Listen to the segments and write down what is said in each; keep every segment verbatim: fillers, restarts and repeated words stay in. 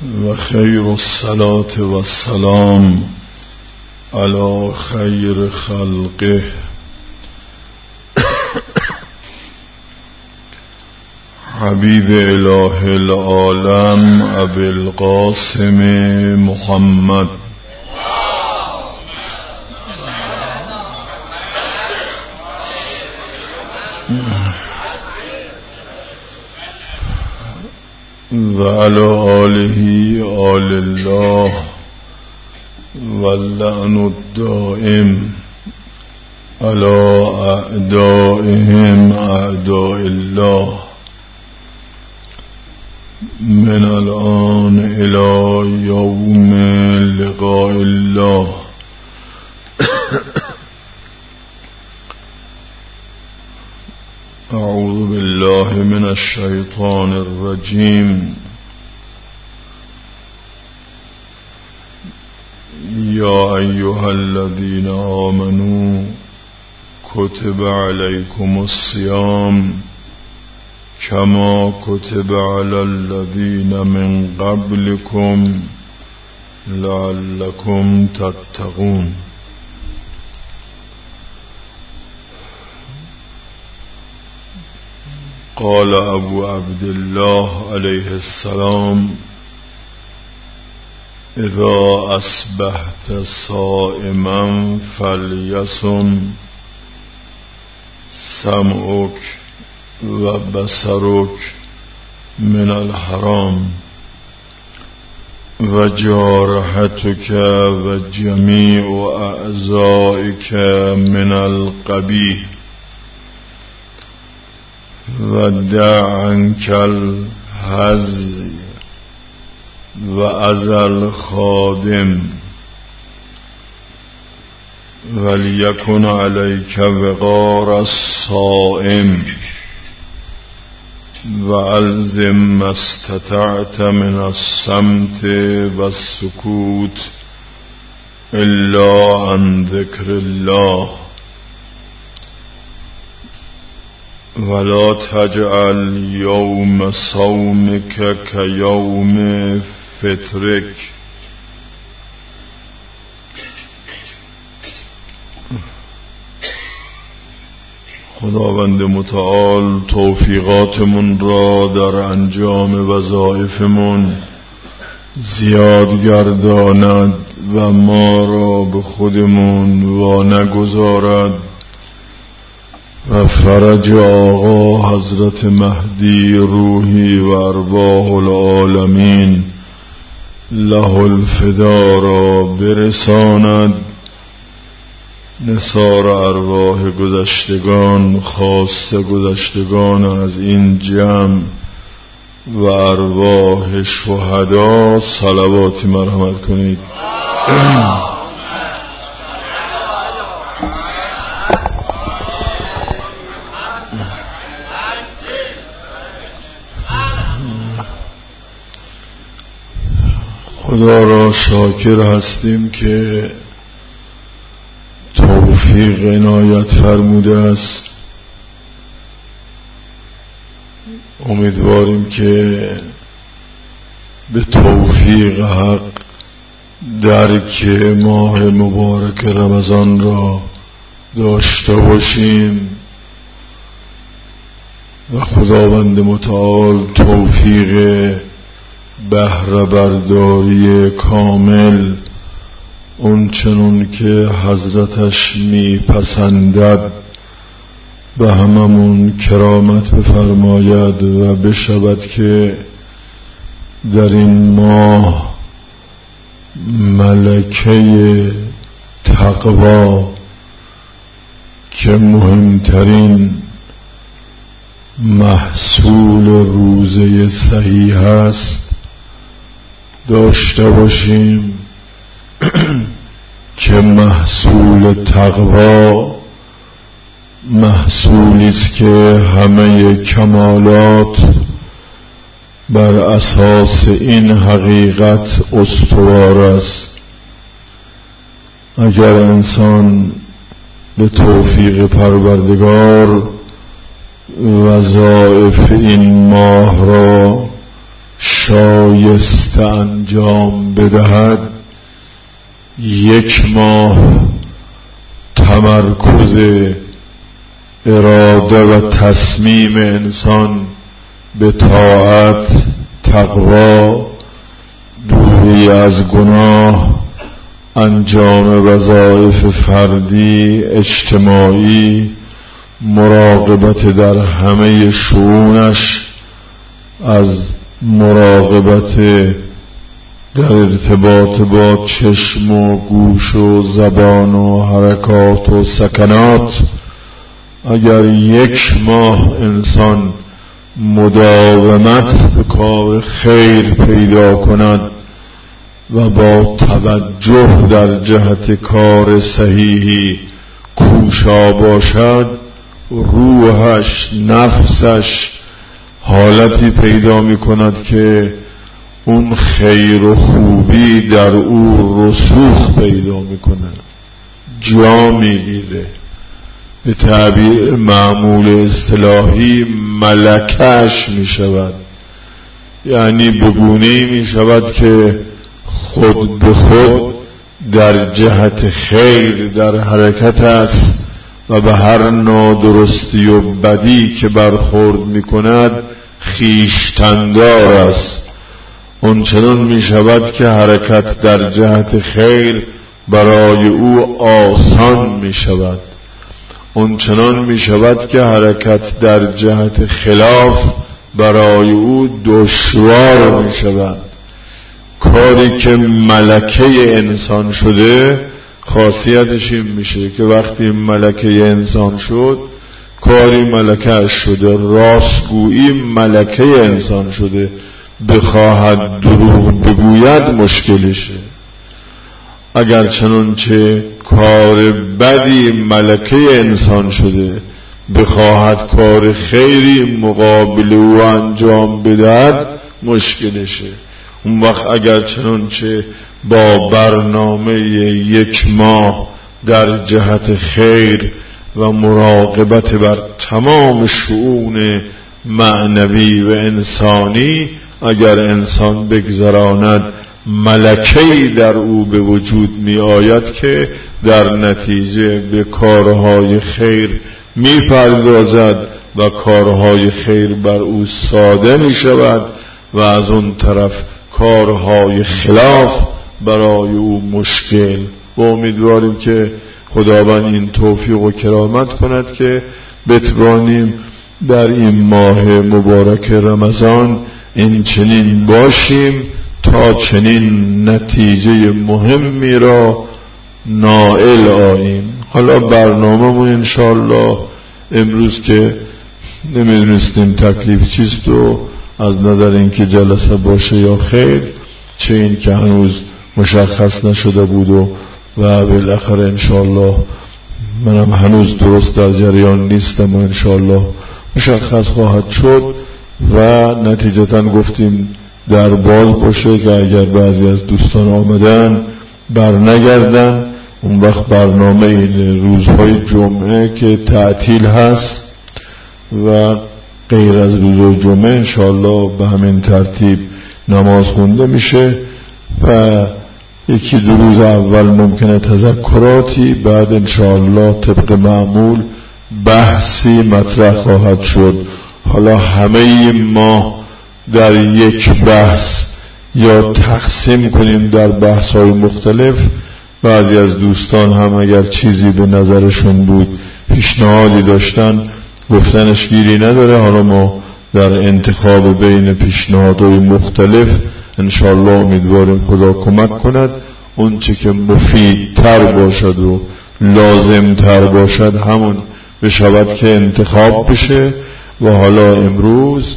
و خیر الصلاة و السلام علی خیر خلقه حبیب اله العالم ابی القاسم محمد و علی آله آل الله واللعن الدائم علی اعدائهم اعداء الله من الآن الى یوم لقاء الله. اعوذ بالله من الشیطان الرجیم. یا ایها الذین آمنوا کتب علیکم الصیام کما کتب علی الذین من قبلکم لعلکم تتقون. قال ابو عبدالله علیه السلام اذا اصبحت صائما فلیصم سمعک و بصرک من الحرام و جارحتک و جمیع اعضائک من القبیح و دع عنک الهزی و ازل خادم ولیکن علیک وقار الصائم و الزم ما استطعت من الصمت و السکوت الا عن ذکر الله ولا تجعل یوم صومک کیوم فطرک. خداوند متعال توفیقاتمون را در انجام وظایفمون زیاد گرداند و ما را به خودمون وا نگذارد و فرج آقا حضرت مهدی روحی و ارواح العالمین له الفدا را برساند. نثار ارواح گذشتگان، خاصه گذشتگان از این جمع و ارواح شهدا صلواتی مرحمت کنید. خدا را شاکر هستیم که توفیق عنایت فرموده است. امیدواریم که به توفیق حق درک ماه مبارک رمضان را داشته باشیم و خداوند متعال توفیق بهره برداری کامل اون چنون که حضرتش میپسندد به هممون کرامت بفرماید و بشود که در این ماه ملکه تقوا که مهمترین محصول روزه صحیح است داشته باشیم که محصول تقوا محصولی است که همه کمالات بر اساس این حقیقت استوار است. اگر انسان به توفیق پروردگار وظایف این ماه را شایسته انجام بدهد، یک ماه تمرکز اراده و تصمیم انسان به طاعت، تقوا، دوری از گناه، انجام وظایف فردی، اجتماعی، مراقبت در همه شؤونش، از مراقبت در ارتباط با چشم و گوش و زبان و حرکات و سکنات، اگر یک ماه انسان مداومت به کار خیر پیدا کند و با توجه در جهت کار صحیحی کوشا باشد، روحش، نفسش حالتی پیدا می کند که اون خیر و خوبی در او رسوخ پیدا می کند، جا می گیره، به تعبیر معمول اصطلاحی ملکش می شود. یعنی بگونه‌ای می شود که خود به خود در جهت خیر در حرکت است و به هر نادرستی و بدی که برخورد می کند خویشتن‌دار است. اون چنان می شود که حرکت در جهت خیر برای او آسان می شود، اون چنان می شود که حرکت در جهت خلاف برای او دشوار می شود. کاری که ملکه انسان شده خاصیتش این میشه که وقتی ملکه انسان شد کاری ملکه‌اش شده، راستگویی ملکه انسان شده، بخواهد دروغ بگوید مشکلشه. اگر چنانچه کار بدی ملکه انسان شده بخواهد کار خیری مقابل او انجام بدهد مشکلشه. اون وقت اگر چنانچه با برنامه یک ماه در جهت خیر و مراقبت بر تمام شؤون معنوی و انسانی اگر انسان بگذراند، ملکه‌ای در او به وجود می آید که در نتیجه به کارهای خیر می پردازد و کارهای خیر بر او ساده می شود و از اون طرف کارهای خلاف برای او مشکل. و امیدواریم که خداوند این توفیق و کرامت کند که بتوانیم در این ماه مبارک رمضان این چنین باشیم تا چنین نتیجه مهمی را نائل آییم. حالا برنامه‌مون انشاءالله امروز که نمیدونستیم تکلیف چیست و از نظر اینکه جلسه باشه یا خیر، چه این که هنوز مشخص نشده بود و و بالاخره انشاءالله منم هنوز درست در جریان نیستم و انشاءالله مشخص خواهد شد و نتیجتا گفتیم در باز باشه که اگر بعضی از دوستان آمدن بر نگردن، اون وقت برنامه این روزهای جمعه که تعطیل هست و غیر از روزهای جمعه انشاءالله به همین ترتیب نماز خونده میشه و یکی دو روز اول ممکنه تذکراتی، بعد انشاءالله طبق معمول بحثی مطرح خواهد شد. حالا همه ما در یک بحث یا تقسیم کنیم در بحث‌های مختلف. بعضی از دوستان هم اگر چیزی به نظرشون بود پیشنهادی داشتن گفتنش گیری نداره. حالا ما در انتخاب بین پیشنهادهای مختلف انشاءالله امیدواریم خدا کمک کند اون چه که مفیدتر باشد و لازمتر باشد همون بشود که انتخاب بشه. و حالا امروز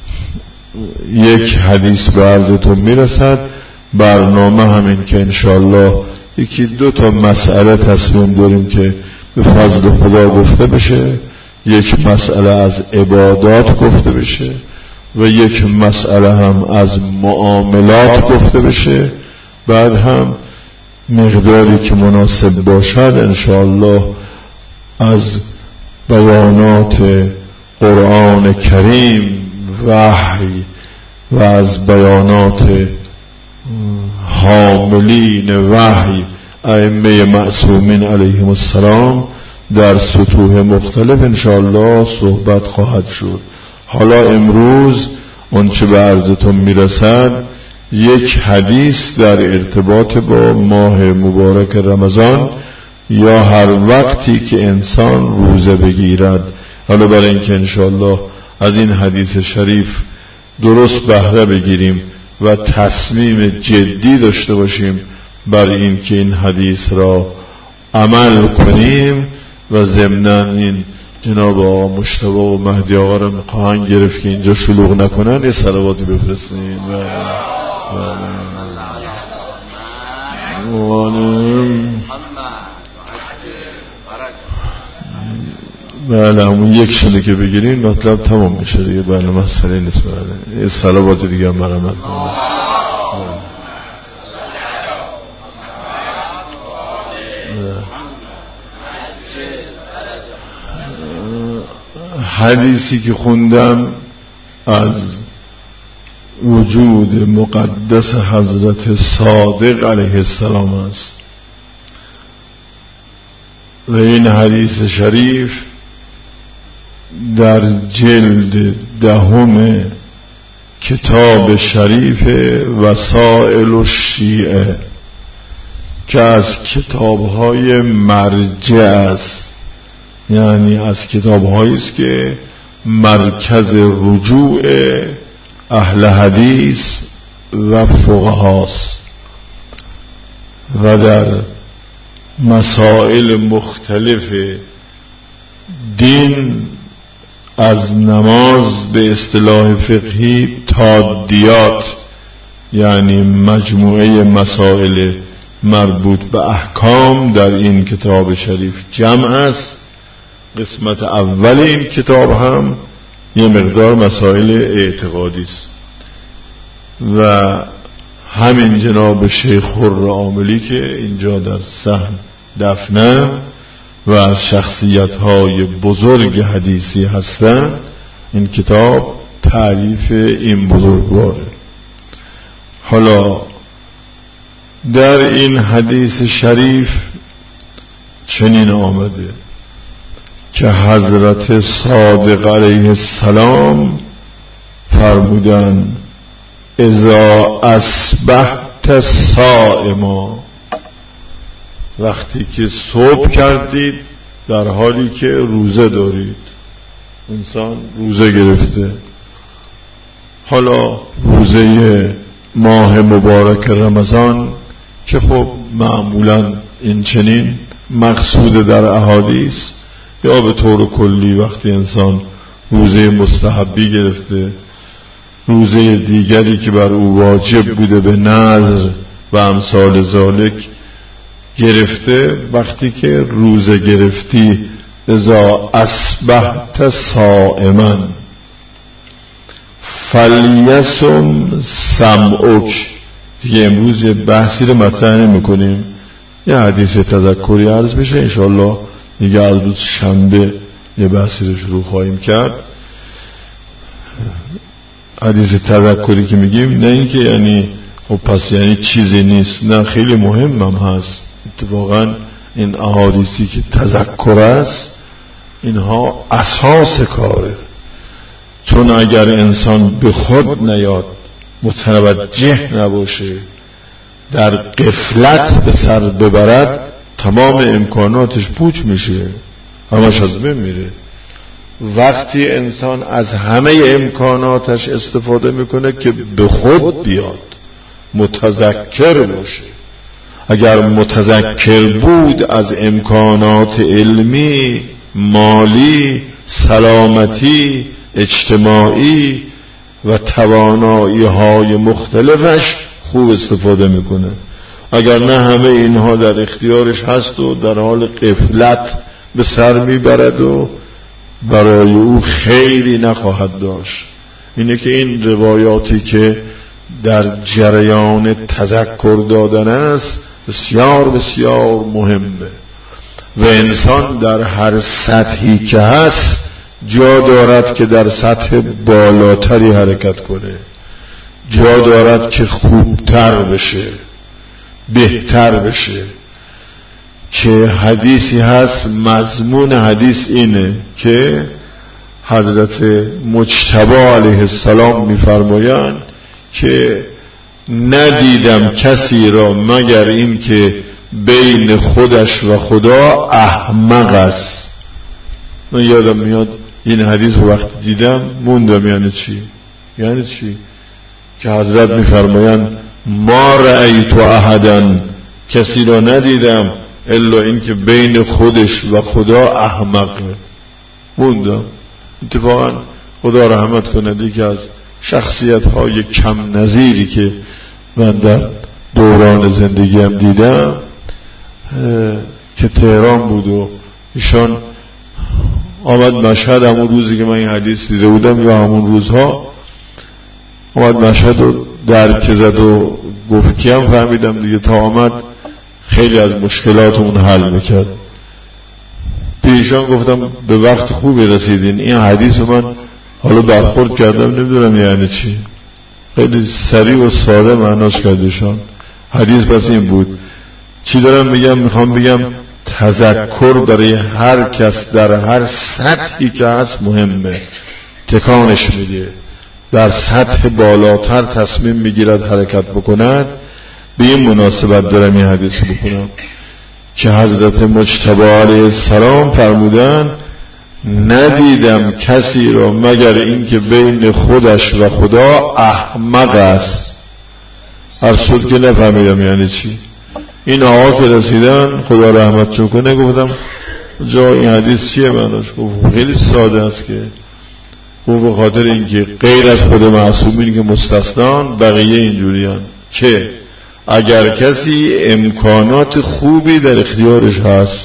یک حدیث به عرضتون میرسد. برنامه همین که انشاءالله یکی دو تا مسئله تصمیم داریم که به فضل خدا گفته بشه، یک مسئله از عبادات گفته بشه و یک مسئله هم از معاملات گفته بشه، بعد هم مقداری که مناسب باشد انشاءالله از بیانات قرآن کریم، وحی و از بیانات حاملین وحی ائمه معصومین علیهم السلام در سطوح مختلف انشاءالله صحبت خواهد شد. حالا امروز آنچه به عرضتون میرسد یک حدیث در ارتباط با ماه مبارک رمضان یا هر وقتی که انسان روزه بگیرد. حالا برای اینکه انشاءالله از این حدیث شریف درست بهره بگیریم و تصمیم جدی داشته باشیم بر این که این حدیث را عمل کنیم و ضمناً این جناب آقا مجتبی و مهدی آقا را میخواهن گرفت که اینجا شلوغ نکنن، یه صلواتی بفرستیم. بله همون یک شده که بگیرین مطلب تمام میشه دیگه. بله مسئله نیست. بله یه صلوات دیگه هم مرحمت کنم. حدیثی که خوندم از وجود مقدس حضرت صادق علیه السلام است و این حدیث شریف در جلد دهم کتاب شریف وسائل الشیعه که از کتاب‌های مرجع است، یعنی از کتاب‌هایی است که مرکز رجوع اهل حدیث و فقهاست و در مسائل مختلف دین از نماز به اصطلاح فقهی تادیات، یعنی مجموعه مسائل مربوط به احکام در این کتاب شریف جمع است. قسمت اول این کتاب هم یه مقدار مسائل اعتقادی است و همین جناب شیخ خر عاملی که اینجا در صحن دفنه و از شخصیت‌های بزرگ حدیثی هستند، این کتاب تألیف این بزرگواره. حالا در این حدیث شریف چنین آمده که حضرت صادق علیه السلام فرمودند اذا اصبحت صائما، وقتی که صبح کردید در حالی که روزه دارید. انسان روزه گرفته، حالا روزه ماه مبارک رمضان که خب معمولا این چنین مقصود در احادیث، یا به طور کلی وقتی انسان روزه مستحبی گرفته، روزه دیگری که بر او واجب بوده به نذر و امثال ذالک گرفته، وقتی که روزه گرفتی اذا اصبحت صائما فلیصم سمعک. دیگه امروز یه بحثی رو مطرح نمی‌کنیم، یه حدیث تذکری عرض میشه انشاءالله دیگه از روز شنبه یه بحثی رو شروع خواهیم کرد. حدیث تذکری که میگیم نه اینکه یعنی خب پس یعنی چیزی نیست، نه خیلی مهم هم هست. اتفاقا این احادیثی که تذکر است اینها اساس کاره، چون اگر انسان به خود نیاد، متوجه نباشه، در غفلت به سر ببرد، تمام امکاناتش پوچ میشه، همش از بین میره. وقتی انسان از همه امکاناتش استفاده میکنه که به خود بیاد، متذکر باشه. اگر متذکر بود از امکانات علمی، مالی، سلامتی، اجتماعی و توانایی های مختلفش خوب استفاده میکنه. اگر نه همه اینها در اختیارش هست و در حال غفلت به سر میبرد و برای او خیری نخواهد داشت. اینه که این روایاتی که در جریان تذکر دادن است بسیار بسیار مهمه و انسان در هر سطحی که هست جا دارد که در سطح بالاتری حرکت کنه. جا دارد که خوبتر بشه، بهتر بشه. که حدیثی هست، مضمون حدیث اینه که حضرت مجتبی علیه السلام میفرمایند که ندیدم کسی را مگر این که بین خودش و خدا احمق است. من یادم میاد این حدیث رو وقتی دیدم موندم یعنی چی؟ یعنی چی؟ که حضرت میفرمایند ما رأیت احدا، کسی را ندیدم الا این که بین خودش و خدا احمقه. موندم. اتفاقا خدا رحمت کنه که از شخصیت های کم نظیری که من در دوران زندگیم دیدم که تهران بود و ایشان آمد مشهد همون روزی که من این حدیث دیده بودم یا همون روزها آمد مشهد و درک زد و گفت کیم فهمیدم دیگه. تا آمد خیلی از مشکلاتمون حل میکرد. پیشان گفتم به وقت خوبی رسیدین، این حدیث من حالا برخورد کردم نمیدونم یعنی چی. خیلی سریع و ساده معناش کردشان. حدیث پس این بود. چی دارم میگم؟ میخوام بگم تذکر برای هر کس در هر سطحی که هست مهمه، تکانش میده. در سطح بالاتر تصمیم میگیرد حرکت بکند. به این مناسبت دارم این حدیث بکنم که حضرت مجتبی علیه السلام فرمودن ندیدم کسی را مگر این که بین خودش و خدا احمق است. هر صد که نفهمیدم یعنی چی. این آقا که رسیدن خدا رحمت کنه گفتم جا این حدیث چیه معناش؟ گفت خیلی ساده است که گفت به خاطر اینکه غیر از خود معصومین که مستثنان بقیه اینجوریان که اگر کسی امکانات خوبی در اختیارش هست،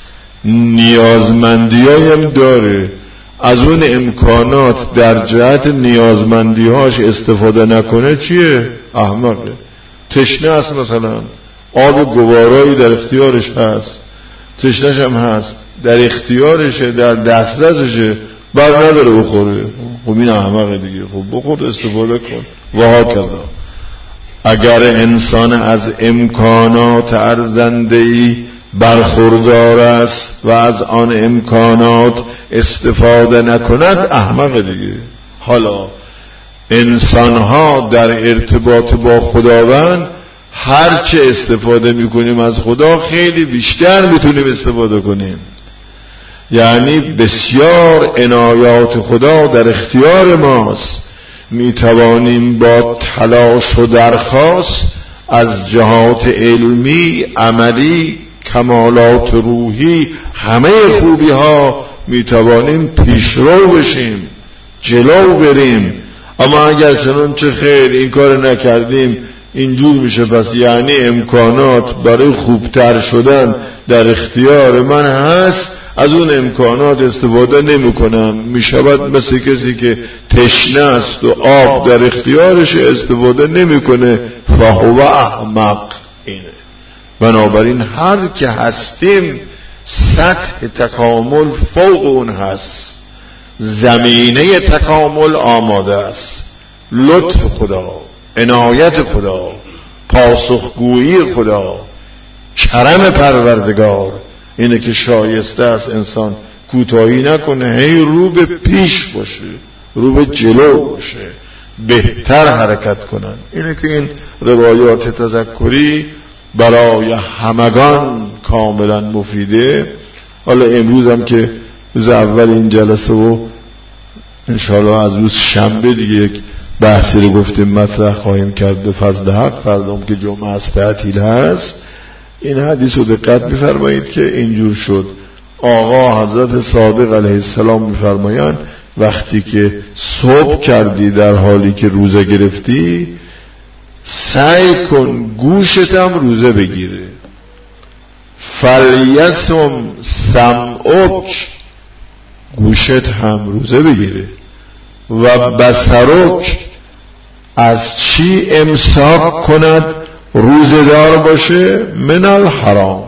نیازمندی‌هایی هم داره، از اون امکانات در جهت نیازمندی‌هاش استفاده نکنه چیه؟ احمقه. تشنه است، مثلا آب گوارایی در اختیارش هست، تشنهش هم هست، در اختیارشه، در دسترسشه، بر نداره بخوره. خب این احمقه دیگه. خب بخور استفاده کن. و ها کردم اگر انسان از امکانات ارزنده‌ای برخوردار است و از آن امکانات استفاده نکند احمق دیگه. حالا انسان‌ها در ارتباط با خداوند هرچه استفاده میکنیم از خدا خیلی بیشتر میتونیم استفاده کنیم. یعنی بسیار عنایات خدا در اختیار ماست. میتوانیم با تلاش و درخواست از جهات علمی، عملی، کمالات روحی، همه خوبی ها میتوانیم پیشرو بشیم، جلو بریم. اما اگر چنانچه خیر این کار نکردیم اینجور میشه. پس یعنی امکانات برای خوبتر شدن در اختیار من هست، از اون امکانات استفاده نمی کنم. می شود مثل کسی که تشنه است و آب در اختیارش استفاده نمی کنه. فهو احمق. اینه. بنابراین هر که هستیم سطح تکامل فوق اون هست، زمینه تکامل آماده است. لطف خدا، عنایت خدا، پاسخگویی خدا، کرم پروردگار اینه که شایسته است انسان کوتاهی نکنه، هی رو به پیش باشه، رو به جلو باشه، بهتر حرکت کنن. اینه که این روایات تذکری برای همگان کاملا مفیده. حالا امروز هم که روز اول این جلسه و انشاءالله از روز شنبه دیگه یک بحثی رو گفتیم مطرح خواهیم کرد به فضل حق. فردام که جمعه است تعطیل هست. این حدیث رو دقت می‌فرمایید که اینجور شد. آقا حضرت صادق علیه السلام می‌فرمایند وقتی که صبح کردی در حالی که روزه گرفتی سعی کن گوشتم روزه بگیره. فلیسم سمعک، گوشت هم روزه بگیره. و بصرک، از چی امساک کند روزه دار باشه؟ من الحرام،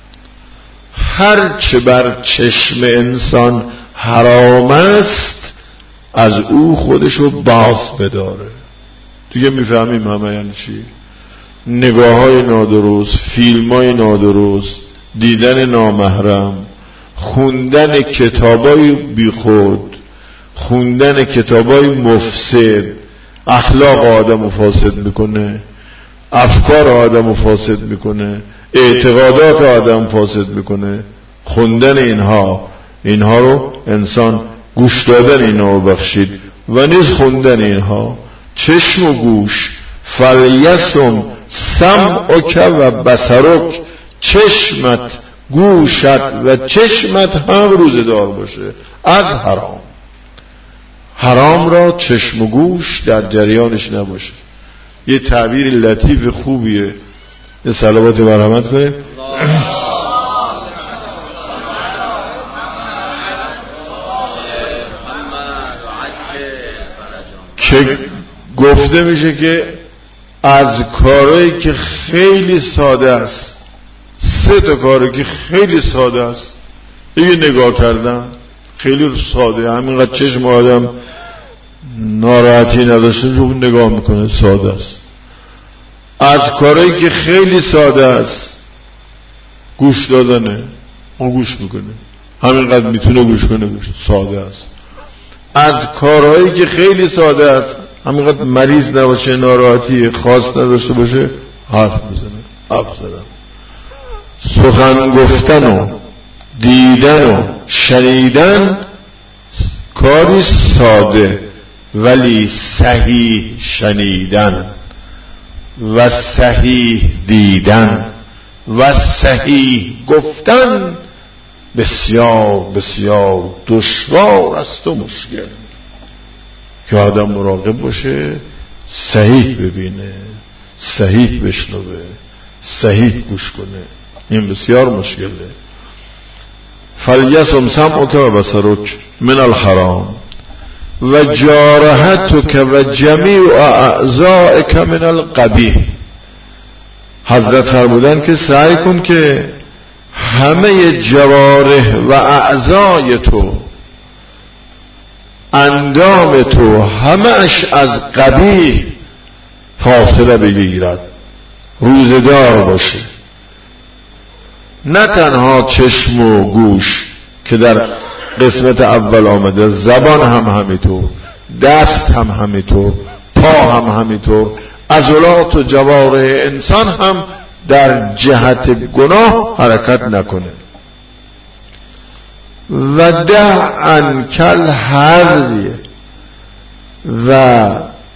هر چه بر چشم انسان حرام است از او خودشو باز بداره. دیگه میفهمیم همه یعنی چی. نگاه های نادرست، فیلم های نادرست، دیدن نامحرم، خوندن کتابای بیخود، خوندن کتابای مفسد، اخلاق آدمو فاسد میکنه، افکار آدمو فاسد میکنه، اعتقادات آدم فاسد میکنه. خوندن اینها اینها رو انسان گوش دادن اینا رو بخشید و نیز خوندن اینها. چشم و گوش، فلیسم سمعک و بصرک، چشمت، گوشت و چشمت هم روزه دار باشه از حرام. حرام را چشم و گوش در جریانش نباشه. یه تعبیر لطیف خوبیه، یه صلوات مرحمت کنید. که گفته میشه که از کارهایی که خیلی ساده است، سه تا کاری که خیلی ساده است، یه نگاه کردن خیلی ساده، همینقدر چشم آدم ناراحتی نداشته رو نگاه میکنه، ساده است. از کارهایی که خیلی ساده است گوش دادنه، اون گوش میکنه، همینقدر میتونه گوش کنه، گوش ساده است. از کارهایی که خیلی ساده است، همینقدر مریض نباشه، ناراحتی خاص نداشته باشه، حرف میزنه. حرف زدن، سخن گفتن و دیدن و شنیدن کاری ساده، ولی صحیح شنیدن و صحیح دیدن و صحیح گفتن بسیار بسیار دشوار است و مشکل. که آدم مراقب باشه، صحیح ببینه، صحیح بشنوه، صحیح گوش کنه. این بسیار مشکله. فلیسم سمعک و بصرک من الحرام و جارحتک و جمیع اعضائک من القبیح. حضرت فرمودن که سعی کن که همه جوارح و اعضای تو، اندام تو، همه اش از قبیح فاصله بگیرد، روزدار باشه. نه تنها چشم و گوش که در قسمت اول آمده، زبان هم همینطور، دست هم همینطور، پا هم همینطور، عضلات و جوارح انسان هم در جهت گناه حرکت نکنه. و ده انکل هرزیه و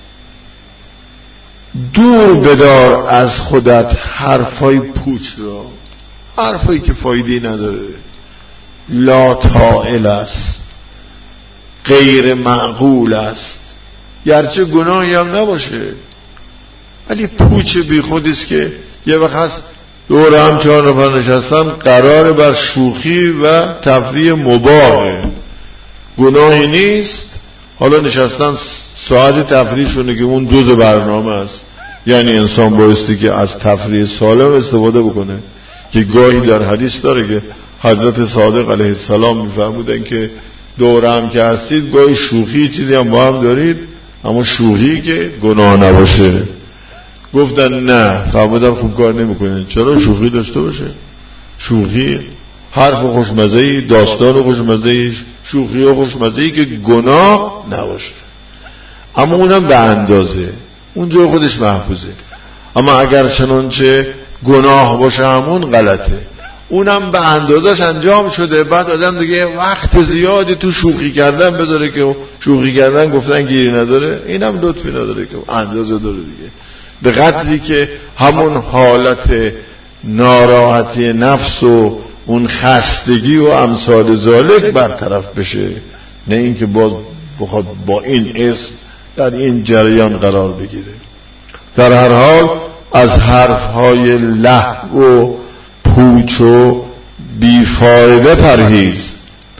دور بدار از خودت حرفای پوچ را، حرفایی که فایده نداره، لا طائل است، غیر معقول است، گرچه گناهی هم نباشه ولی پوچ بی خودیست که یه وقت هست دور هم چهار نفر نشستن، قرار بر شوخی و تفریح مباحه، گناهی نیست، حالا نشستن ساعت تفریحشونه که اون جزء برنامه است. یعنی انسان بایستی که از تفریح سالم استفاده بکنه. که گاهی در حدیث داره که حضرت صادق علیه السلام میفرمودن که دور هم که هستید گاهی شوخی چیزی هم با هم دارید، اما شوخی که گناه نباشه. گفتن نه، فرمودن خوب کار نمیکنین. چرا؟ شوخی داشته باشه. شوخی حرف خوشمزه‌ای، داستان خوشمزه‌ای، شوخی و خوشمزه‌ای که گناه نباشه، اما اونم به اندازه، اونجا خودش محفوظه. اما اگر چنانچه گناه باشه همون غلطه، اونم به اندازش انجام شده، بعد آدم دیگه وقت زیادی تو شوخی کردن بذاره که شوخی کردن گفتن گیری نداره، اینم لطفی نداره که اندازه داره دیگه، به قدری که همون حالت ناراحتی نفس و اون خستگی و امثال ذالک برطرف بشه، نه اینکه باز بخواد با این اسم در این جریان قرار بگیره. در هر حال از حرفهای لهو و پوچ و بیفایده پرهیز.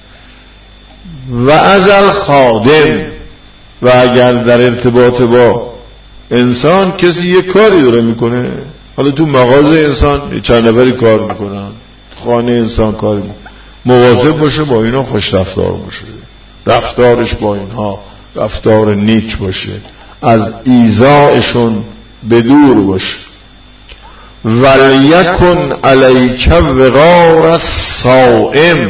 و از الخادم، و اگر در ارتباط با انسان کسی یک کاری داره میکنه، حالا تو مغازه انسان چند نفری کار میکنن، خانه انسان کار میکنه، مواظب باشه با اینا خوش رفتار باشه، رفتارش با اینها رفتار نیک باشه، از ایذایشون به دور باش. ولیکن علیک وقار الصائم،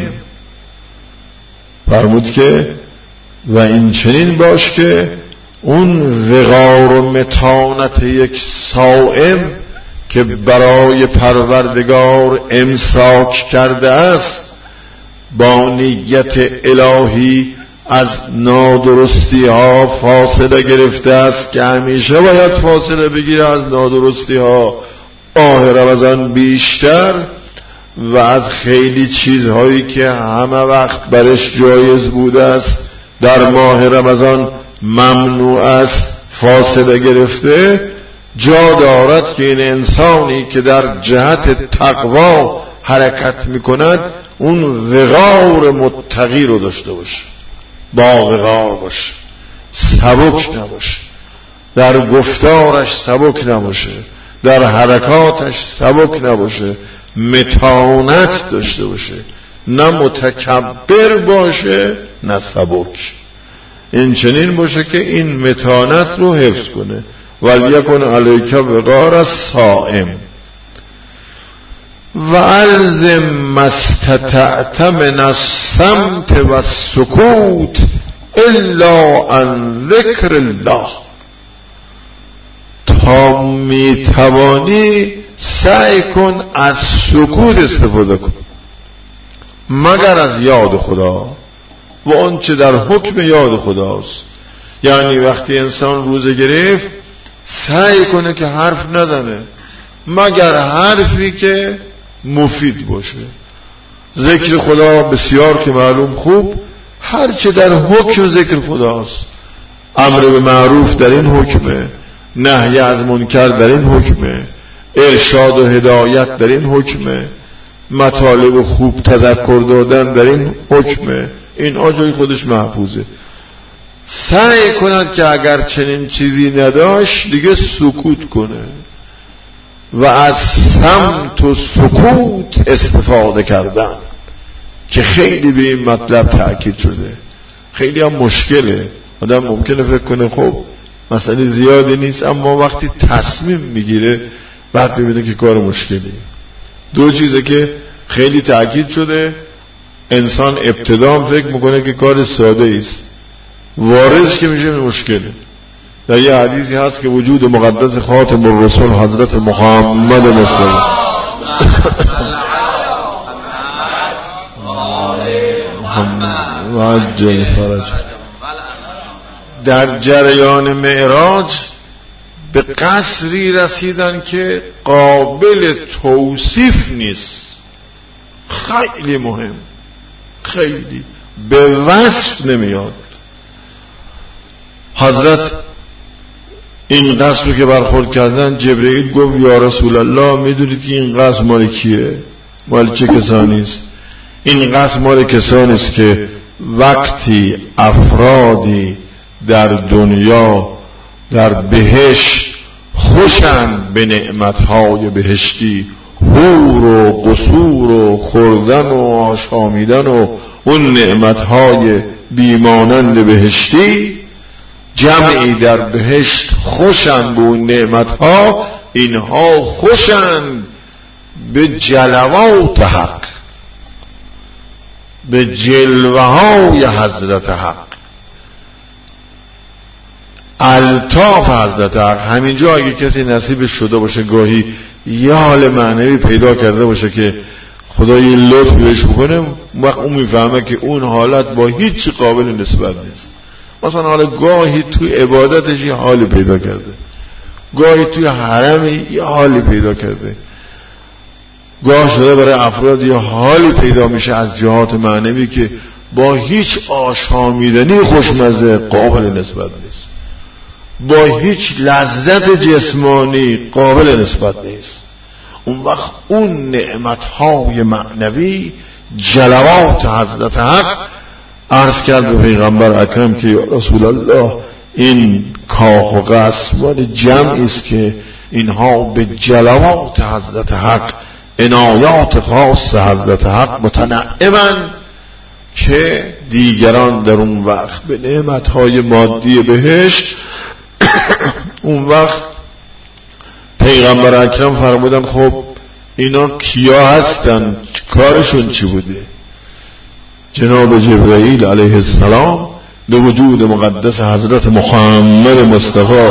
فرمود که و این چنین باش که اون وقار و متانت یک صائم که برای پروردگار امساک کرده است، با نیت الهی از نادرستی ها فاصله گرفته است که همیشه باید فاصله بگیره از نادرستی ها، ماه رمضان بیشتر، و از خیلی چیزهایی که همه وقت برش جایز بوده است در ماه رمضان ممنوع است فاصله گرفته. جا دارد که این انسانی که در جهت تقوا حرکت میکند اون وقار متقی رو داشته باشه، با وقار باشه، سبک نباشه، در گفتارش سبک نباشه، در حرکاتش سبک نباشه، متانت داشته باشه، نه متکبر باشه نه سبک. این چنین باشه که این متانت رو حفظ کنه. ولیکن علیک وقار الصائم و الزم ما استطعت من الصمت و السکوت الا عن ذکر الله. تا میتوانی سعی کن از سکوت استفاده کن مگر از یاد خدا و اون چه در حکم یاد خداست. یعنی وقتی انسان روزه گرفت سعی کنه که حرف نزنه مگر حرفی که مفید باشه. ذکر خدا بسیار که معلوم خوب، هر چه در حکم ذکر خداست، امر به معروف در این حکمه، نهی از منکر در این حکمه، ارشاد و هدایت در این حکمه، مطالب خوب تذکر دادن در این حکمه، این آجای خودش محفوظه. سعی کند که اگر چنین چیزی نداشت دیگه سکوت کنه و از صمت و سکوت استفاده کردن که خیلی به این مطلب تأکید شده. خیلی هم مشکله، آدم ممکنه فکر کنه خب مسئله زیادی نیست، اما وقتی تصمیم میگیره بعد ببینه که کار مشکلی. دو چیزه که خیلی تأکید شده، انسان ابتدا فکر میکنه که کار ساده است، واردش که میشه مشکله. در یه حدیثی هست که وجود مقدس خاتم الرسول حضرت محمد مصطفی محمد و عجل فرج در جریان معراج به قصری رسیدن که قابل توصیف نیست. خیلی مهم، خیلی به وصف نمیاد. حضرت این قصر رو که برخورد کردن، جبرئیل گفت یا رسول الله میدونید که این قصر مال کیه؟ مال چه کسانی است؟ این قصر مال کسانی است که وقتی افرادی در دنیا در بهشت خوشند به نعمتهای بهشتی، حور و قصور و خوردن و آشامیدن و اون نعمتهای بیمانند بهشتی، جمعی در بهشت خوشند به اون نعمتها، اینها خوشند به جلوات حق، به جلوه های حضرت حق، الطاف حضرت حق. همینجا اگه کسی نصیبش شده باشه گاهی یه حال معنوی پیدا کرده باشه که خدا یه لطف بهش بکنه، وقت اون میفهمه که اون حالت با هیچ قابل نسبت نیست. مثلا حالا گاهی توی عبادتش یه حالی پیدا کرده، گاهی توی حرم یه حالی پیدا کرده، گاه شده برای افراد یه حالی پیدا میشه از جهات معنوی که با هیچ آشامیدنی خوشمزه قابل نسبت نیست، با هیچ لذت جسمانی قابل نسبت نیست. اون وقت اون نعمتهای معنوی جلوات حضرت حق، عرض کرد به پیغمبر اکرم که یا رسول الله این کاخ و قصر مال جمعی است که اینها به جلوات حضرت حق، عنایات خاص حضرت حق متنعمن که دیگران در اون وقت به نعمتهای مادی بهشت اون وقت پیغمبر اکرم فرمودن خب اینا کیا هستن، کارشون چی بوده؟ جناب جبرائیل علیه السلام به وجود مقدس حضرت محمد مصطفی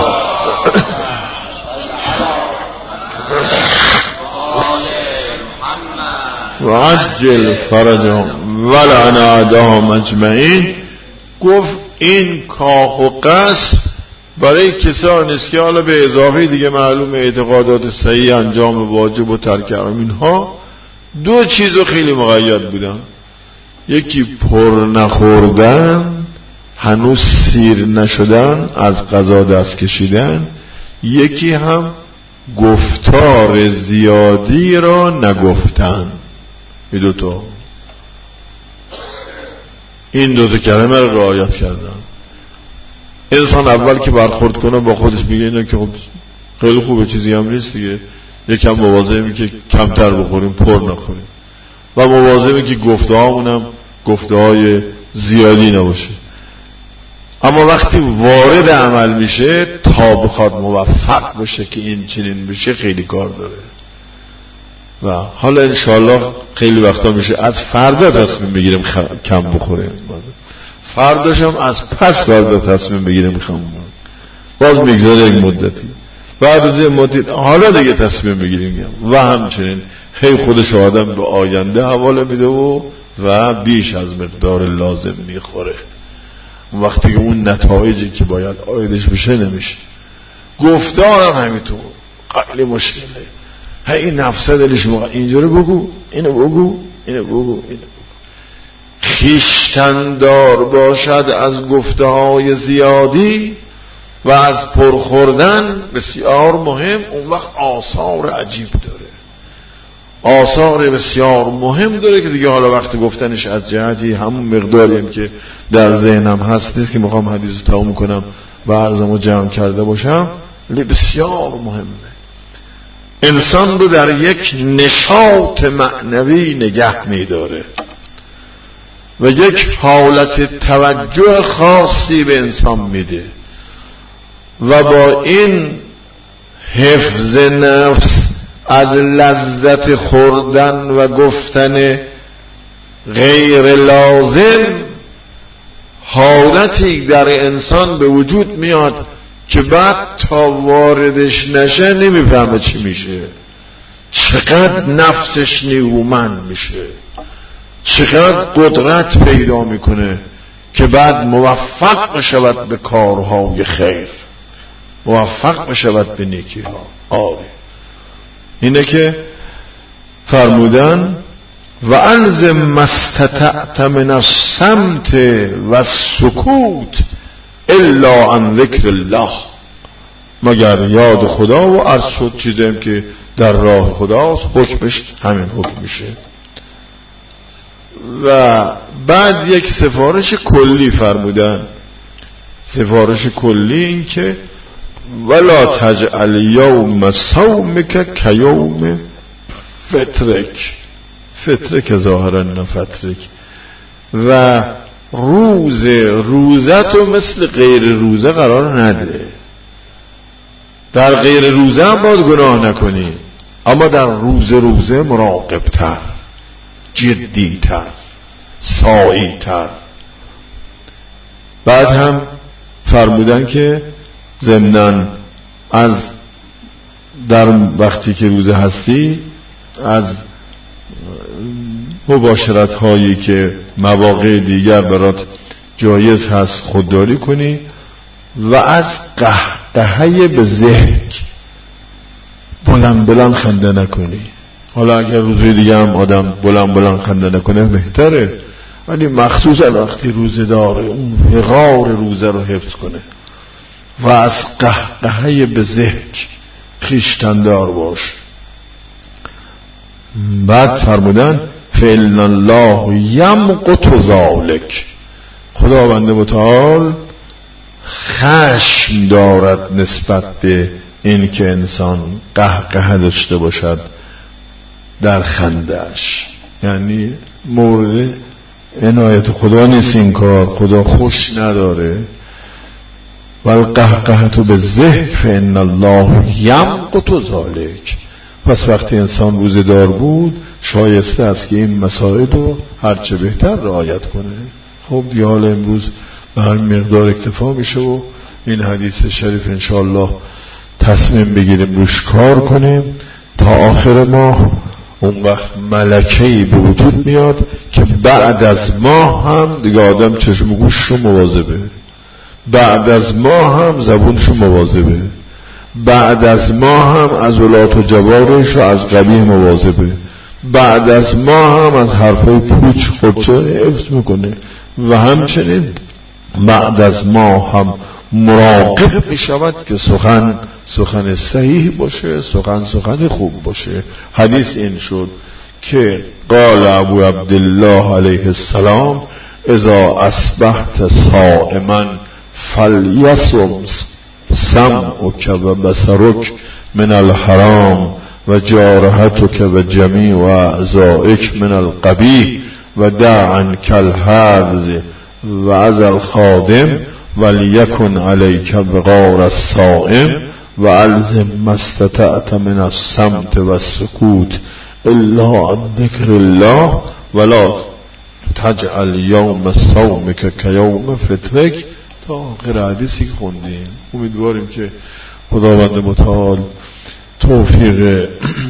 و عجل فرجهم ولعن اعداهم اجمعین گفت این کاخ و قصر برای کسانی است که حالا به اضافه دیگه معلوم اعتقادات صحیح، انجام واجب و ترک حرام، اینها دو چیزو خیلی مقید بودن، یکی پر نخوردن، هنوز سیر نشدن، از غذا دست کشیدن، یکی هم گفتار زیادی را نگفتن. این دوتا این دوتا کلمه را رعایت کردن. انسان اول که برخورد کنه با خودش میگه اینا که خب خیلی خوبه، چیزی هم نیست دیگه، یکم مواظبیم که کمتر بخوریم، پر نخوریم، و مواظبیم که گفته هامونم گفته های زیادی نباشه. اما وقتی وارد عمل میشه تا بخواد موفق باشه که این چنین بشه خیلی کار داره. و حالا انشاءالله خیلی وقتا میشه از فردا تصمیم بگیریم خ... کم بخوریم، فرداشم از پس فردا تصمیم بگیریم میخوام، باز میگذاره یک مدتی، بعد از این مدت حالا دیگه تصمیم بگیریم، و همچنین هی خودش آدم به آینده حواله میده و و بیش از مقدار لازم میخوره. وقتی که اون نتایجی که باید آیدش بشه نمیشه. گفتارم همینطور خیلی مشکله، هی نفسه دلش موقع اینجوری بگو، اینو بگو، اینو بگو، اینو بگو. خیشتندار باشد از گفته های زیادی و از پرخوردن بسیار مهم. اون وقت آثار عجیب داره، آثار بسیار مهم داره که دیگه حالا وقتی گفتنش از جهتی همون مقداری هم که در ذهنم هستیست که میخوام حدیث رو تمام کنم و عرضمو جمع کرده باشم، ولی بسیار مهمه. انسان رو در یک نشاط معنوی نگه میداره و یک حالت توجه خاصی به انسان میده و با این حفظ نفس از لذت خوردن و گفتن غیر لازم حالتی در انسان به وجود میاد که بعد تا واردش نشه نمیفهمه چی میشه، چقدر نفسش نیرومند میشه، چقدر قدرت پیدا میکنه که بعد موفق بشود به کارهای خیر، موفق بشود به نیکی ها. آره اینه که فرمودن و الزم ما استطعت من الصمت و السکوت الا عن ذکر الله، مگر یاد خدا و عرض شد چیزیم که در راه خداست، حکمش همین حکم میشه. و بعد یک سفارش کلی فرمودن، سفارش کلی این که ولا تجعل یوم صومک کیوم فطرک، فطرک ظاهرا نه فطرک، و روز روزتو مثل غیر روزه قرار نده. در غیر روزه هم باید گناه نکنی، اما در روز روزه مراقبتر، جدیتر، سعیتر. بعد هم فرمودن که ضمناً از در وقتی که روزه هستی از مباشرت هایی که مواقع دیگر برات جایز هست خودداری کنی و از قهقهه به ذهک بلند بلند خنده نکنی. حالا اگر روزه دیگه هم آدم بلند بلند خنده نکنه بهتره، ولی مخصوصا وقتی روزه داره اون وقار روزه رو حفظ کنه و از قهقهه به ذهک خویشتن‌دار باش. بعد فرمودن فإن الله یمقت ذلک، خداوند متعال خشم دارد نسبت به این که انسان قهقه داشته باشد در خندش، یعنی مورد عنایت خدا نیست این کار، خدا خوش نداره. والقهقهة بالضحك فإن الله یمقت ذلک. پس وقتی انسان روزه دار بود شایسته است که این مسائل رو هرچه بهتر رعایت کنه. خب دیگه حالا امروز به همین مقدار اکتفا میشه و این حدیث شریف انشاءالله تصمیم بگیریم روش کار کنیم تا آخر ماه. اون وقت ملکه‌ای به وجود میاد که بعد از ماه هم دیگه آدم چشم و گوششو مواظبه، بعد از ماه هم زبونشو مواظبه، بعد از ماه هم عضلات و جوارش از قبیح مواظبه، بعد از ماه هم از حرفای پوچ خودشو حفظ میکنه و همچنین بعد از ماه هم مراقب می شود که سخن سخن صحیح باشه، سخن سخن خوب باشه. حدیث این شد که قال ابو عبدالله علیه السلام اذا اصبحت صائما فلیصم سمعک و بصرک من الحرام و جارحتک و جمیع و اعضائک من القبیح و دع عنک الحرز و از الخادم ولیکن علیک بغار الصائم و الزم ما استطعت من الصمت و السکوت الا عن ذکر الله ولا تجعل یوم صومک کیوم فطرک. تا آخر حدیثی که خوندیم. امیدواریم که خداوند متعال توفیق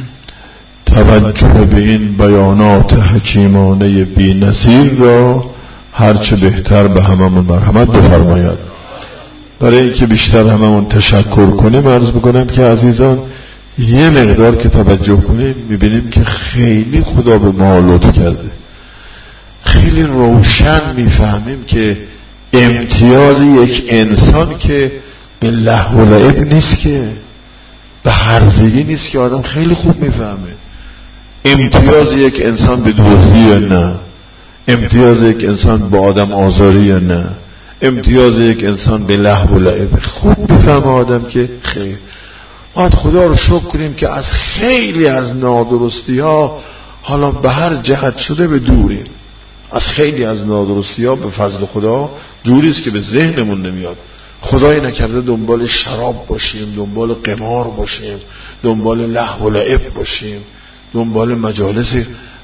توجه به این بیانات حکیمانه بی نظیر را هرچه بهتر به هممون مرحمت بفرماید. برای اینکه بیشتر هممون تشکر کنیم عرض بکنم که عزیزان یه مقدار که توجه کنیم میبینیم که خیلی خدا به ما لطف کرده، خیلی روشن میفهمیم که امتیاز یک انسان که به لهو و لعب نیست، که به هرزگی نیست، که آدم خیلی خوب میفهمه امتیاز یک انسان به دزدی یا نه، امتیاز یک انسان به آدم آزاری یا نه، امتیاز یک انسان به لهو و لعب. خوب بفهمه آدم که خیر. باید خدا رو شکر کنیم که از خیلی از نادرستی ها حالا به هر جهت شده به دوریم. از خیلی از نادرستی ها به فضل خدا جوریست که به ذهنمون نمیاد. خدای نکرده دنبال شراب باشیم، دنبال قمار باشیم، دنبال لهو و لعب باشیم، دنبال مجالس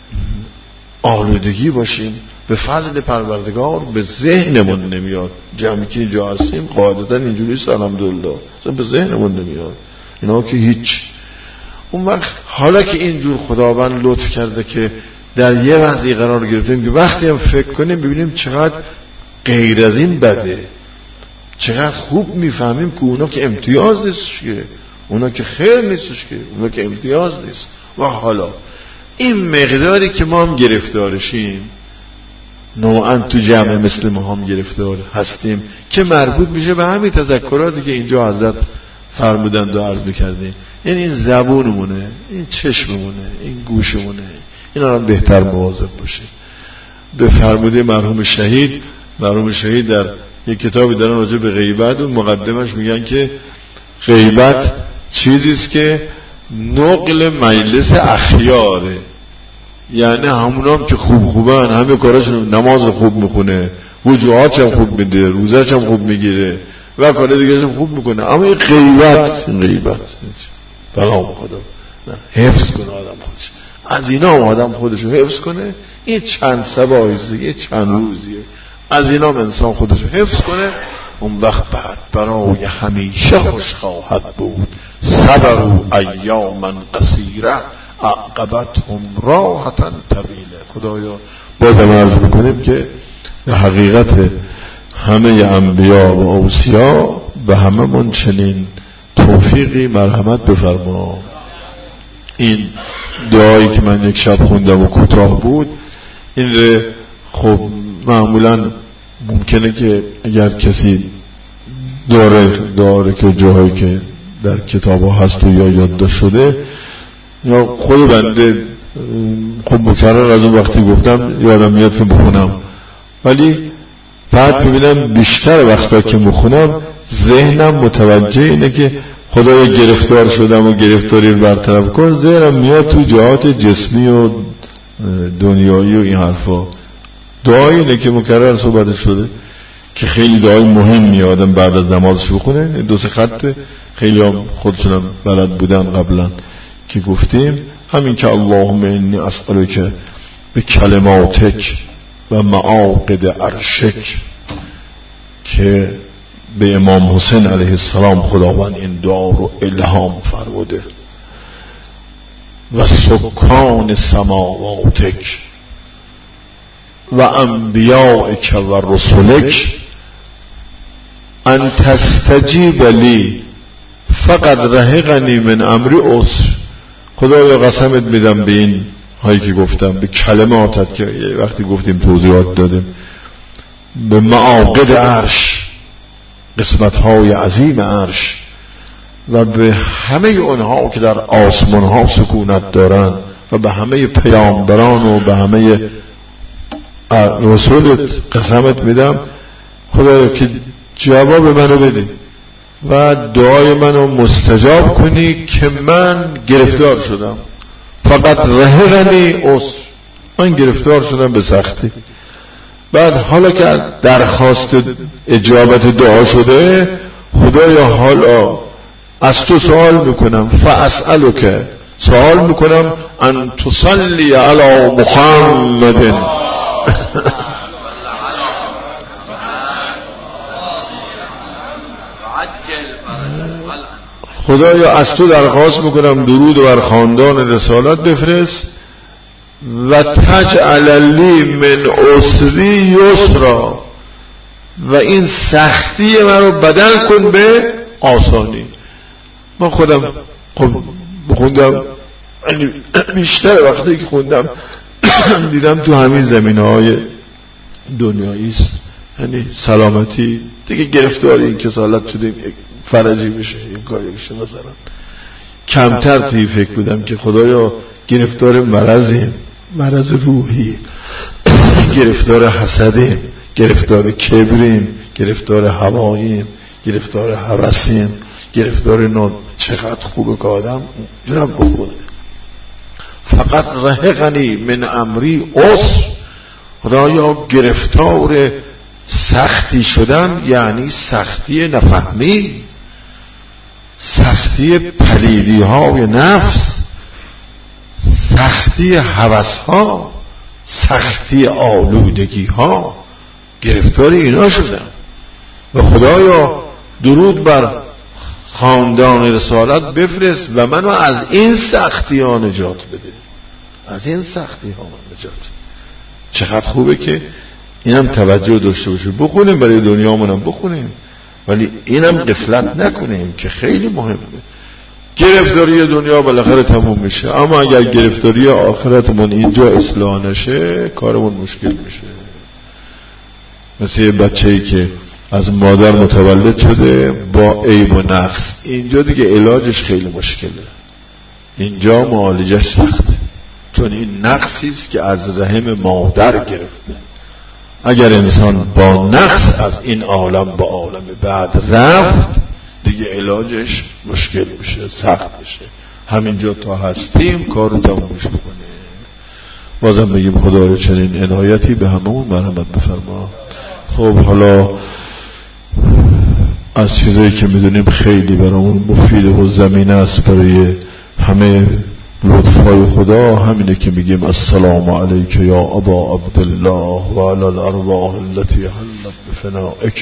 آلودگی باشیم. به فضل پروردگار به ذهنمون نمیاد. جمعی که اینجا هستیم قاعدتا اینجوریست الحمدلله، به ذهنمون نمیاد اینا که هیچ. اون وقت حالا که اینجور خداوند لطف کرده که در یه وضعی قرار گرفتیم که وقتی هم فکر کنیم ببینیم چقدر غیر از این بده، چقدر خوب میفهمیم که اونا که امتیاز نیستش، که اونا که خیر نیستش، که اونا که امتیاز نیست. و حالا این مقداری که ما هم گرفتارشیم، نوعا تو جمع مثل ما هم گرفتار هستیم، که مربوط میشه به همین تذکراتی که اینجا حضرت فرمودند و عرض میکردیم. یعنی این زبونمونه، این چشممونه، این گوشمونه، اینا رو بهتر مواظب باشه. به فرموده مرحوم شهید، مرحوم شهید در یک کتابی دارن راجع به غیبت و مقدمش میگن که غیبت چیزیست که نقل مجلس اخیاره، یعنی همونام که خوب خوبن، همه کاراشون، نماز خوب میخونه، وجوهاتش هم خوب میده، روزش هم خوب میگیره و کار دیگه هم خوب میکنه، اما این غیبت این غیبت بلا خدا حفظ کنه آدم خودش. از اینا هم آدم خودشو حفظ کنه. این چند سبایزیه، چند روزیه، از اینا هم انسان خودشو حفظ کنه. اون وقت بعد برای همیشه خوش خواهد بود. صبروا ایاما قصیره عقبتهم راحتا طویله. خدایا بازم عرض میکنیم که به حقیقت همه انبیا و اوصیا به همه من چنین توفیقی مرحمت بفرما. این دعایی که من یک شب خوندم و کوتاه بود، این رو خب معمولا ممکنه که اگر کسی داره داره که جاهایی که در کتاب ها هست و یا یادداشت شده یا خود بنده خب مکرر از اون وقتی گفتم یادم میاد که بخونم، ولی بعد میبینم بیشتر وقتا که بخونم ذهنم متوجه اینه که خدایا گرفتار شدم و گرفتاری رو برطرف کن. ذهنم میاد تو جهات جسمی و دنیایی و این حرفا. دعایی اینه که مکرر صحبت شده که خیلی دعای مهمی آدم بعد از نمازش بخونه. دو سه خط خیلی هم خودشونم بلد بودن قبلا که گفتیم، همین که اللهم انی اسألک به کلماتک و معاقد عرشک، که به امام حسین علیه السلام خداوند این دعا رو الهام فرموده، و سکان سماواتک و انبیائک و رسولک ان تستجیب لی فقط رهقنی من امری عسر. خدایا قسمت میدم به این هایی که گفتم، به کلماتت که وقتی گفتیم توضیحات دادیم، به معاقد عرش، قسمت های عظیم عرش، و به همه اونها که در آسمان ها سکونت دارن، و به همه پیامبران و به همه رسولت قسمت میدم خدایا که جواب منو بده و دعای منو مستجاب کنی که من گرفتار شدم. فقط رهقنی عسر، من گرفتار شدم به سختی. بعد حالا که درخواست اجابت دعا شده، خدایا حالا از تو سوال میکنم، فاسألک، سوال میکنم ان تصلی علی محمد خدایا از تو درخواست میکنم درود بر خاندان رسالت بفرست، و تجعل لی من عسری یسرا، و این سختی من رو بدل کن به آسانی. من خودم خب بخوندم، بیشتر وقتی که خوندم دیدم تو همین زمینه های دنیایی است، یعنی سلامتی دیگه، گرفتاری این کسالت شده فرجی بشه، این کاری بشه. مثلا کمتر توی فکر بودم که خدایا گرفتار مرضیم، مرض روحی، گرفتار حسدیم، گرفتار کبریم، گرفتار هواییم، گرفتار هوسیم، گرفتار نون. چقدر خوبه که آدم جنب بخونه فقط رهقنی من امری عسر. خدایا گرفتار سختی شدم، یعنی سختی نفهمی، سختی پلیدی های نفس، سختی هوس ها، سختی آلودگی ها، گرفتار اینا شدم. و خدایا درود بر خاندان رسالت بفرست و منو از این سختی ها نجات بده، از این سختی ها نجات بده. چقدر خوبه که اینم توجه داشته باشه. بخونیم برای دنیامونم بخونیم، ولی اینم غفلت نکنیم که خیلی مهمه. گرفتاری دنیا بالاخره تموم میشه، اما اگر گرفتاری آخرتمون اینجا اصلاح نشه کارمون مشکل میشه. مثل یه بچه‌ای که از مادر متولد شده با عیب و نقص، اینجا دیگه علاجش خیلی مشکله، اینجا معالجش سخته، چون این نقصی است که از رحم مادر گرفته. اگر انسان با نقص از این عالم با عالم بعد رفت، دیگه علاجش مشکل میشه، سخت میشه. همینجا تا هستیم کار رو تمومش بکنه. بازم بگیم خدایا چنین عنایتی به هممون مرحمت بفرما. خب حالا از چیزایی که میدونیم خیلی برامون مفید و زمینه است برای همه لطفای خدا، همینه که میگیم السلام علیک یا ابا عبدالله و علی الارواح التي حلت بفنائک،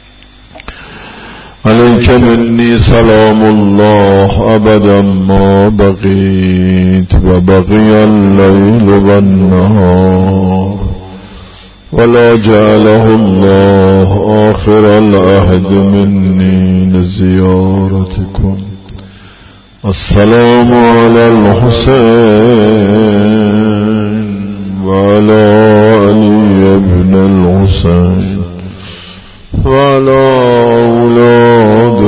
علیک منی سلام الله ابدا ما بقیت و بقی اللیل و النهار ولا جعله الله آخر العهد منی لزیارتکم. السلام على الحسين وعلى علي بن الحسين وعلى أولاد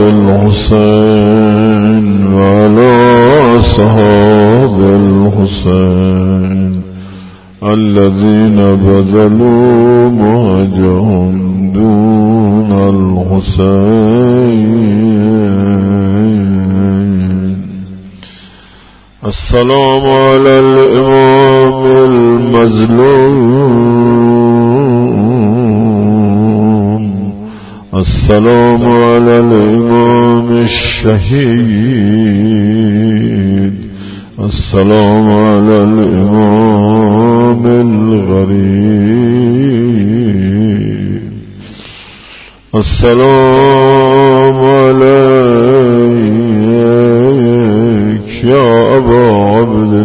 الحسين وعلى أصحاب الحسين الذين بذلوا مهجهم دون الحسين. السلام على الإمام المظلوم السلام على الإمام الشهيد السلام على الإمام الغريب السلام عليك يا أبا عبد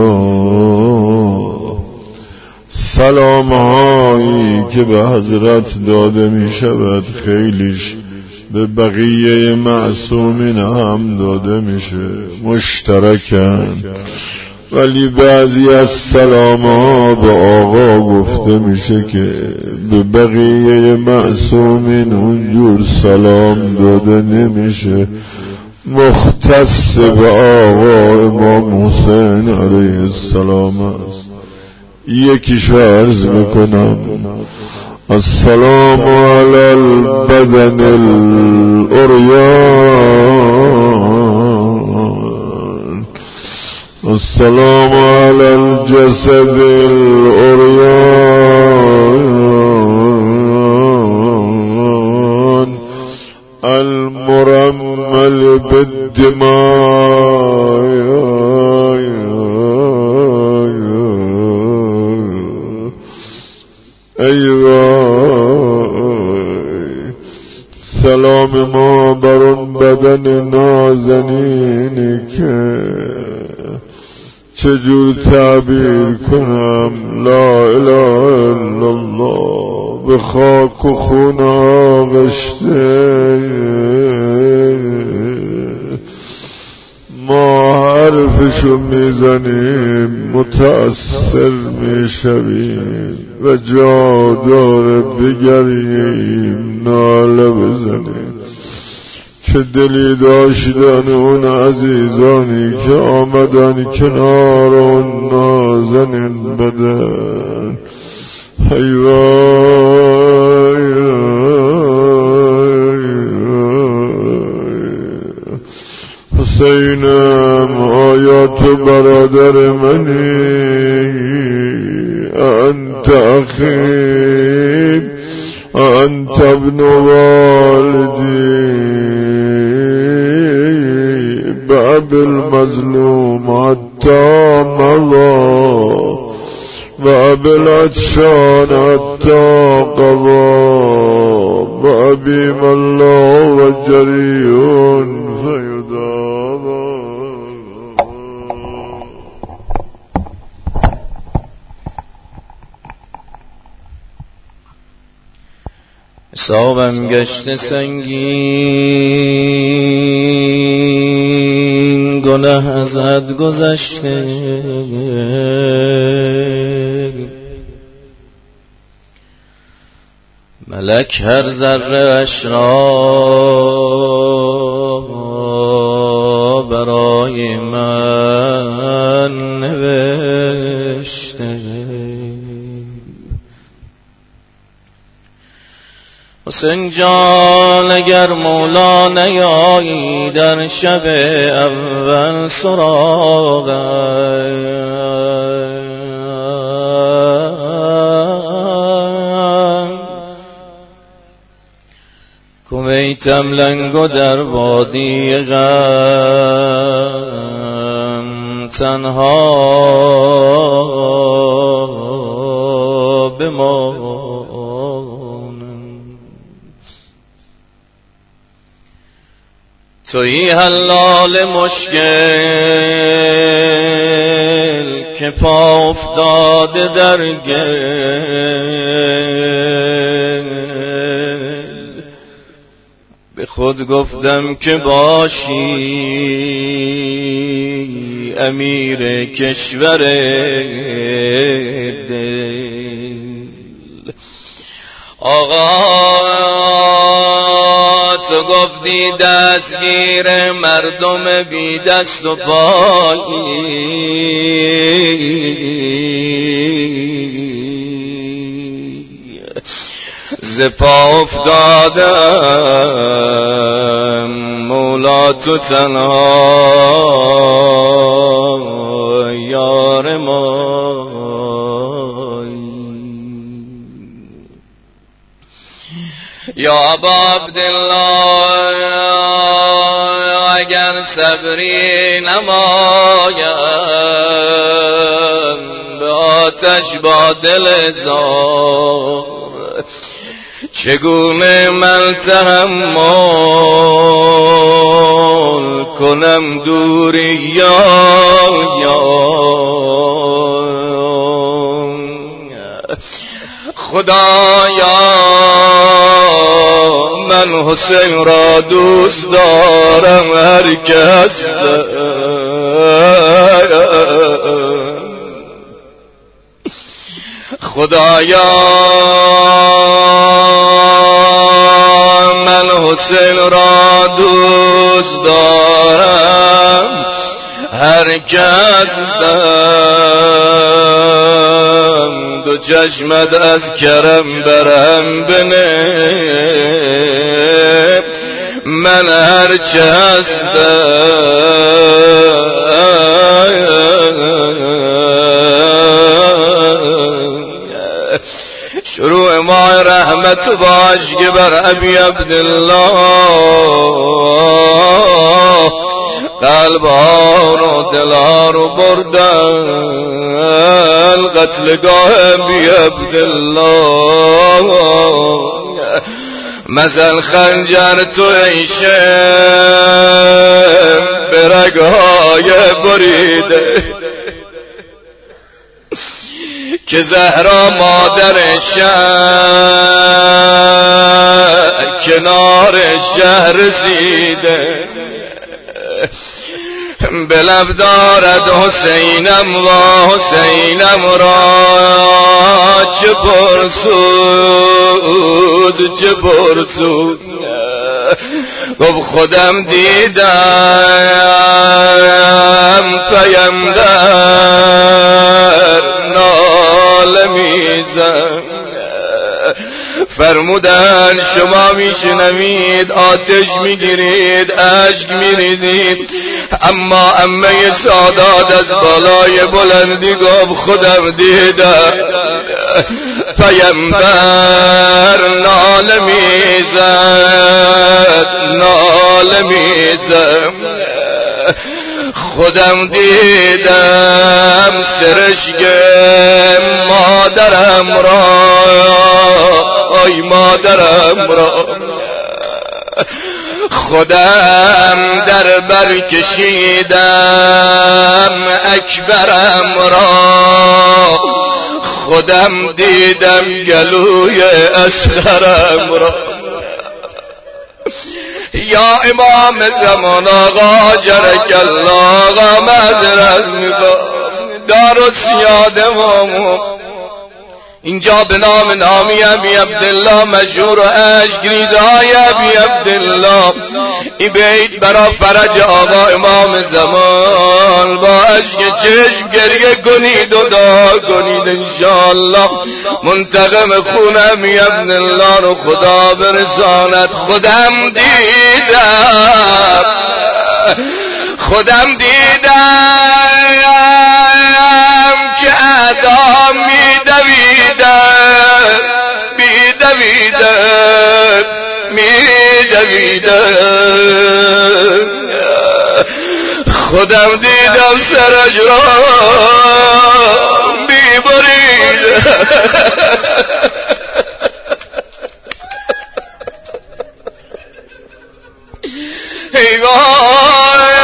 الله. سلام هایی که به حضرت داده می شود خیلیش به بقیه معصومین هم داده میشه مشترکن، ولی بعضی از سلام ها به آقا گفته میشه که به بقیه معصومین اونجور سلام داده نمیشه، مختص به آقا امام حسین علیه السلام است. یکیشو عرض میکنم: السلام على البدن الأريان السلام على الجسد الأريان المرمل بالدماء سلام ما بر اون بدن نازنینی که چجور تعبیر کنم لا اله الا الله به خاک و خون آغشته، ما حرفشو میزنیم متأثر میشویم و جا داره بگریم ناله بزنیم که دلی داشتن اون عزیزانی که آمدن کنار اون نازنین بدن. حیوای حسینم آیا تو برادر منی؟ انت اخی انت ابن والدی باب المظلوم حتی مضا باب العطشان حتی قضا بابیم الله و جریون حسابم گشت سنگین گناه ازت گذشته، ملک هر ذره اش را برای من نوشته. حسین جان اگر مولا نیایی در شب اول سراغم، کویتم لنگو در وادی غم تنها بمانم. تویی حلال مشکل که پا افتاده در گل، به خود گفتم که باشی امیر کشور دل. آقا تو گفتی دستگیر مردم بی دست و پایی، ز پا افتادم مولا تو تنها یار ما. یا ابا عبدالله اگر صبری نمایم به آتش با دل زار چگونه من تحمل کنم دوری یا یا خدایا من حسین را دوست دارم هر کس خدایا من حسین را دوست دارم هر کس دم دو چشمت از کرم برم بنه من هر چه هستم شروع ماه رحمت باش که بر ابی عبدالله قلبها رو دلها رو بردن قتلگاه ابی عبدالله مثل خنجر تو ایشه برگهای بریده که زهرا مادر شهر کنار شهر رسیده به لب دارد حسینم و حسینم را چه پرسود چه پرسود گفت خودم دیدم پیمبر ناله میزن فرمودن شما میشنوید آتش میگیرید اشک میریزید اما عمه سادات از بالای بلندی گفت خودم دیدم پیمبر ناله میزد ناله میزد خودم دیدم سرشک مادرم را آی مادرم را خودم در بر کشیدم اکبرم را خودم دیدم گلوی اصغرم را یا امام زمان آقا جرک الله آقا معذرت میخوام دار و سیاده مامو اینجا به نام نامی ابی عبدالله مشهور و عشق ریزهای ابی عبدالله ای بیت برا فرج آقا امام زمان با عشق چشم گریه کنید و دعا کنید انشاءالله منتقم خون ابی عبدالله رو خدا برساند خودم دیدم خودم دیدم که اعدا میدویدن میدویدن میدویدن خودم دیدم سرش را میبرید ای وای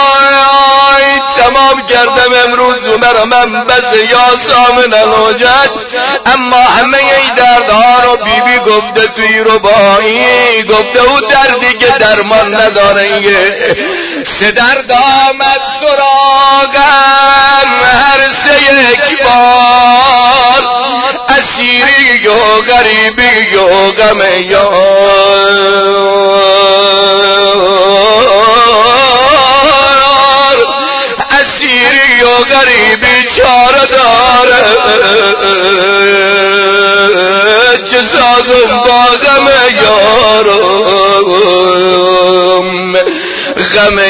تمام کردم امروز مرا من بس یا سامن الوجد اما همه ای دردها رو بی بی گفته توی ربایی گفته او دردی که درمان نداره سه درد آمد سراغم هر سه یک بار اسیری و غریبی و غم یار اسیری و غریبی چاره داره چه سازم با غم یارم غم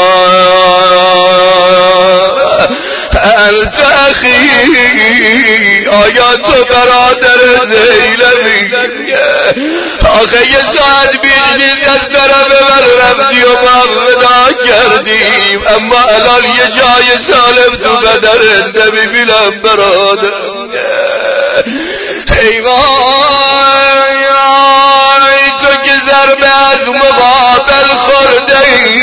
یار التخی بعد بیخیز از طرف من رفتی و با هم ودا کردیم، اما الان یه جای سالم تو بدنت نمیبینم برادر. ای وای تو که ضربه از مقابل خورده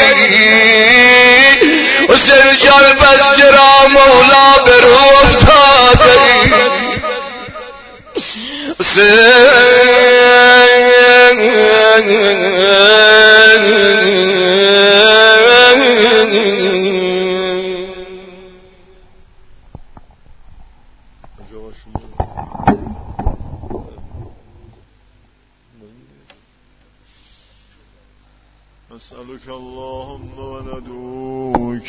حسین جان پس چرا مولا به رو افتاده نسألك اللهم وندعوك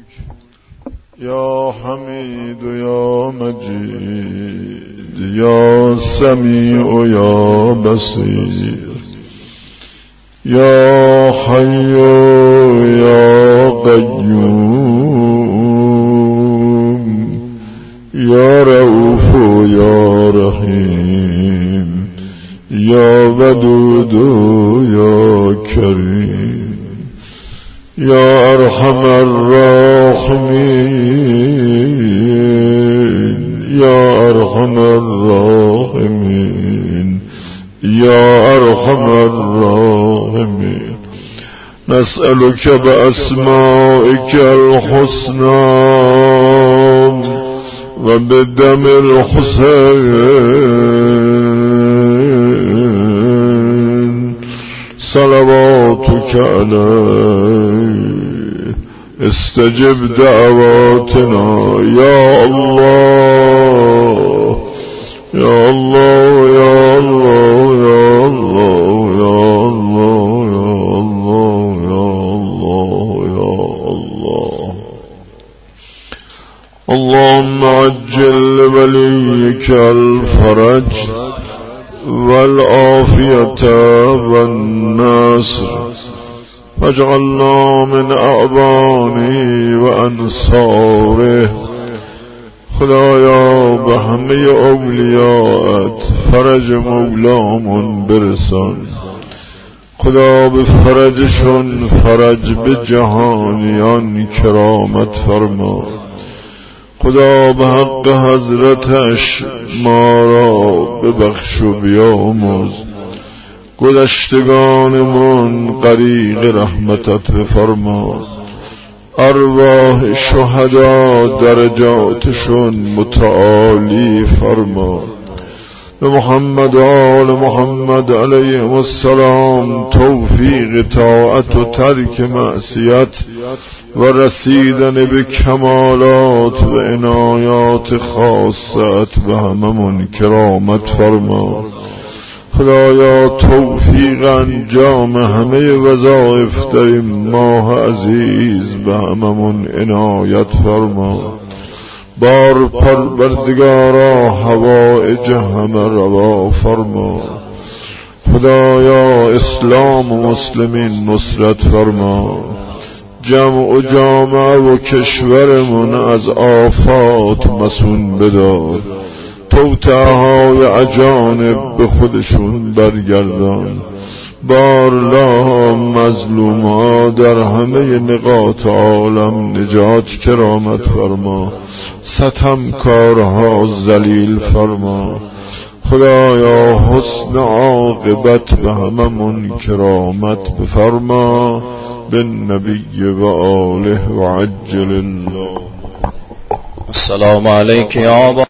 يا حميد يا مجيد يا سميع يا بصير يا حي يا قيوم يا رؤوف يا رحيم يا ودود يا كريم يا أرحم الراحمين يا أرحم الراحمين يا أرحم الراحمين نسألك بأسمائك الحسنى وبدم الحسين صلواتك عليه استجب دعواتنا يا الله يا الله يا الله يا الله يا الله يا الله يا الله. اللهم عجل لوليك الفرج والعافية والنصر واجعلنا من اعوانه وانصاره. خدایا به همه اولیاءت فرج مولامون برسان. خدا به فرجشون فرج به جهانیان کرامت فرما. خدا به حق حضرتش ما را ببخش و بیامرز. گذشتگانمون غریق رحمتت بفرما. ارواح شهدا درجاتشون متعالی فرما. به محمد و آل محمد علیهم السلام توفیق طاعت و ترک معصیت و رسیدن به کمالات و عنایات خاصت به هممون کرامت فرما. خدایا توفیق انجام همه وظایف در این ماه عزیز به هممون عنایت فرما. بار پروردگارا هوایج همه روا فرما. خدایا اسلام و مسلمین نصرت فرما. جمع و جامعه و کشورمون از آفات مسون بدار. توطئه‌های اجانب به خودشون برگردان. بارلا مظلوم‌ها در همه نقاط عالم نجات کرامت فرما. ستمکارها ذلیل فرما. خدایا حسن عاقبت به هممون کرامت بفرما. بالنبی و آله و عجل الله. السلام علیک یا